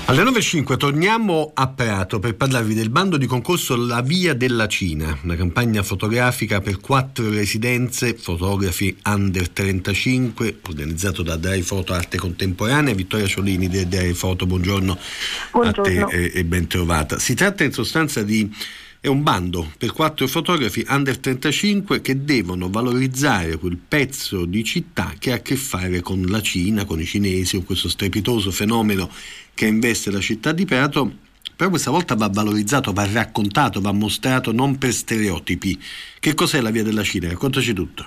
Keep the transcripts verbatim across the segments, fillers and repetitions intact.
Alle nove e cinque torniamo a Prato per parlarvi del bando di concorso La Via della Cina, una campagna fotografica per quattro residenze, fotografi under trentacinque, organizzato da Dry Photo Arte Contemporanea. Vittoria Ciolini di Dry Photo, buongiorno, buongiorno a te e, e ben trovata. Si tratta in sostanza di È un bando per quattro fotografi under trentacinque che devono valorizzare quel pezzo di città che ha a che fare con la Cina, con i cinesi, con questo strepitoso fenomeno che investe la città di Prato. Però questa volta va valorizzato, va raccontato, va mostrato non per stereotipi. Che cos'è la Via della Cina? Raccontaci tutto.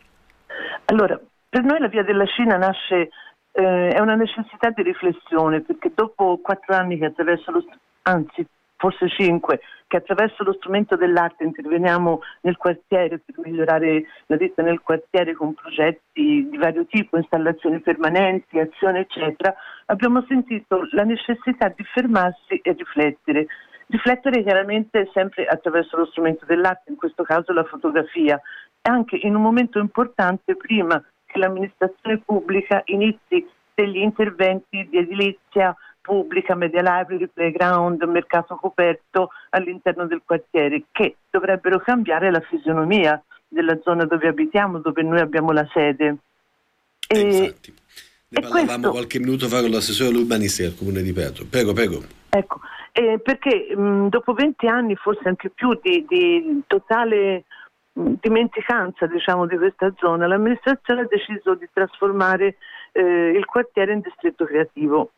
Allora, per noi la Via della Cina nasce, eh, è una necessità di riflessione, perché dopo quattro anni che attraverso lo, anzi forse cinque, che attraverso lo strumento dell'arte interveniamo nel quartiere per migliorare la vita nel quartiere con progetti di vario tipo, installazioni permanenti, azioni eccetera, abbiamo sentito la necessità di fermarsi e riflettere. Riflettere chiaramente sempre attraverso lo strumento dell'arte, in questo caso la fotografia, anche in un momento importante prima che l'amministrazione pubblica inizi degli interventi di edilizia pubblica, media library, playground, mercato coperto all'interno del quartiere, che dovrebbero cambiare la fisionomia della zona dove abitiamo, dove noi abbiamo la sede. E, e infatti, ne parlavamo questo, qualche minuto fa con l'assessore all'urbanistica del Comune di Prato. Prego, prego. Ecco, eh, perché mh, dopo venti anni, forse anche più, di, di totale mh, dimenticanza, diciamo, di questa zona, l'amministrazione ha deciso di trasformare eh, il quartiere in distretto creativo.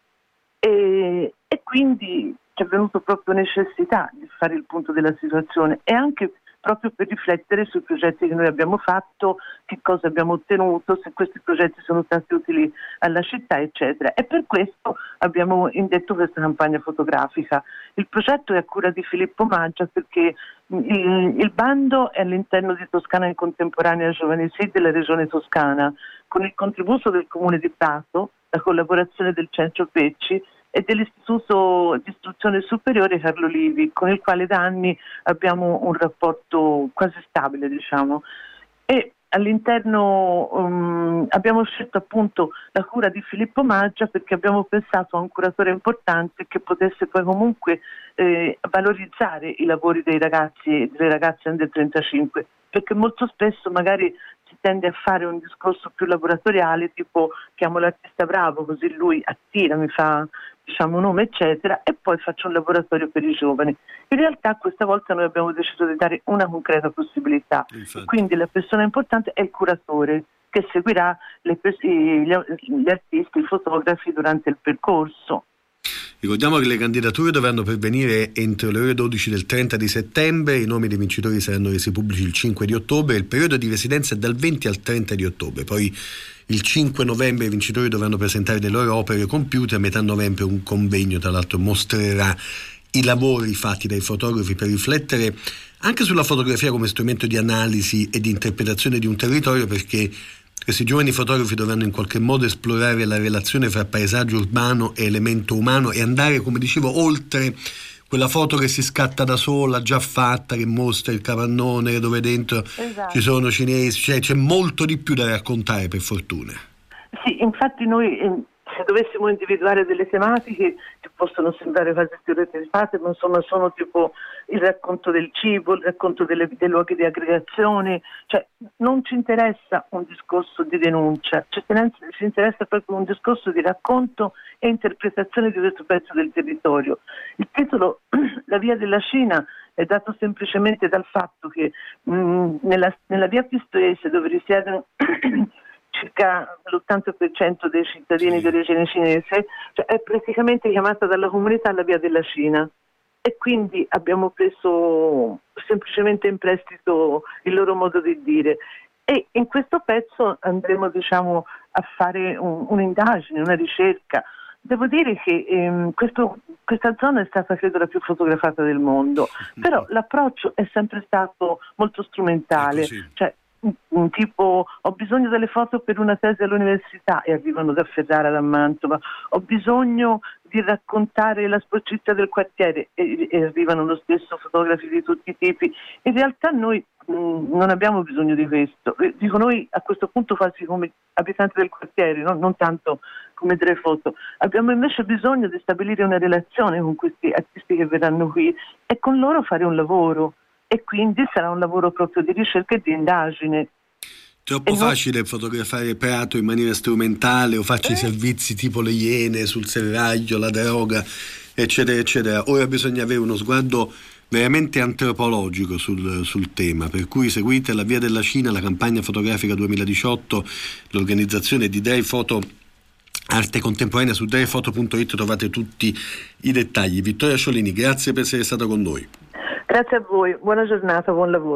E, e quindi ci è venuto proprio necessità di fare il punto della situazione e anche proprio per riflettere sui progetti che noi abbiamo fatto, che cosa abbiamo ottenuto, se questi progetti sono stati utili alla città, eccetera. E per questo abbiamo indetto questa campagna fotografica. Il progetto è a cura di Filippo Maggia, perché il, il bando è all'interno di Toscana in Contemporanea Giovani Sì della Regione Toscana, con il contributo del Comune di Prato, la collaborazione del Centro Pecci e dell'Istituto di Istruzione Superiore Carlo Livi, con il quale da anni abbiamo un rapporto quasi stabile, diciamo. E all'interno um, abbiamo scelto appunto la cura di Filippo Maggia perché abbiamo pensato a un curatore importante che potesse poi comunque eh, valorizzare i lavori dei ragazzi e delle ragazze under trentacinque, perché molto spesso magari si tende a fare un discorso più laboratoriale, tipo chiamo l'artista bravo così lui attira, mi fa diciamo nome eccetera, e poi faccio un laboratorio per i giovani. In realtà questa volta noi abbiamo deciso di dare una concreta possibilità. Infatti. Quindi la persona importante è il curatore che seguirà le, gli, gli artisti, i fotografi durante il percorso. Ricordiamo che le candidature dovranno pervenire entro le ore dodici del trenta di settembre, i nomi dei vincitori saranno resi pubblici il cinque di ottobre, il periodo di residenza è dal venti al trenta di ottobre, poi il cinque novembre i vincitori dovranno presentare le loro opere compiute, a metà novembre un convegno tra l'altro mostrerà i lavori fatti dai fotografi per riflettere anche sulla fotografia come strumento di analisi e di interpretazione di un territorio, perché questi giovani fotografi dovranno in qualche modo esplorare la relazione fra paesaggio urbano e elemento umano e andare, come dicevo, oltre quella foto che si scatta da sola, già fatta, che mostra il capannone dove dentro esatto. Ci sono cinesi, cioè c'è molto di più da raccontare, per fortuna. Sì, infatti noi eh, se dovessimo individuare delle tematiche che possono sembrare quasi stereotipate, ma insomma sono tipo il racconto del cibo, il racconto delle, dei luoghi di aggregazione, cioè non ci interessa un discorso di denuncia, ci interessa proprio un discorso di racconto e interpretazione di questo pezzo del territorio. Il titolo La Via della Cina è dato semplicemente dal fatto che mh, nella, nella via Pistoiese, dove risiedono circa l'ottanta per cento dei cittadini di origine cinese, cioè è praticamente chiamata dalla comunità la Via della Cina, e quindi abbiamo preso semplicemente in prestito il loro modo di dire. E in questo pezzo andremo, diciamo, a fare un, un'indagine, una ricerca. Devo dire che ehm, questo, questa zona è stata, credo, la più fotografata del mondo, però l'approccio è sempre stato molto strumentale, cioè un tipo ho bisogno delle foto per una tesi all'università e arrivano da Ferrara, da Mantova, ho bisogno di raccontare la sporcizia del quartiere e, e arrivano lo stesso fotografi di tutti i tipi. In realtà noi mh, non abbiamo bisogno di questo, dico noi a questo punto quasi come abitanti del quartiere, no? Non tanto come delle foto, abbiamo invece bisogno di stabilire una relazione con questi artisti che verranno qui e con loro fare un lavoro, e quindi sarà un lavoro proprio di ricerca e di indagine. Troppo facile non... fotografare Prato in maniera strumentale o farci eh? servizi tipo le Iene sul serraglio, la droga, eccetera eccetera. Ora bisogna avere uno sguardo veramente antropologico sul, sul tema, per cui seguite La Via della Cina, la campagna fotografica duemiladiciotto, l'organizzazione di Dei Foto Arte Contemporanea. Su deifoto punto it trovate tutti i dettagli. Vittoria Sciolini, grazie per essere stata con noi. Grazie a voi, buona giornata, buon lavoro.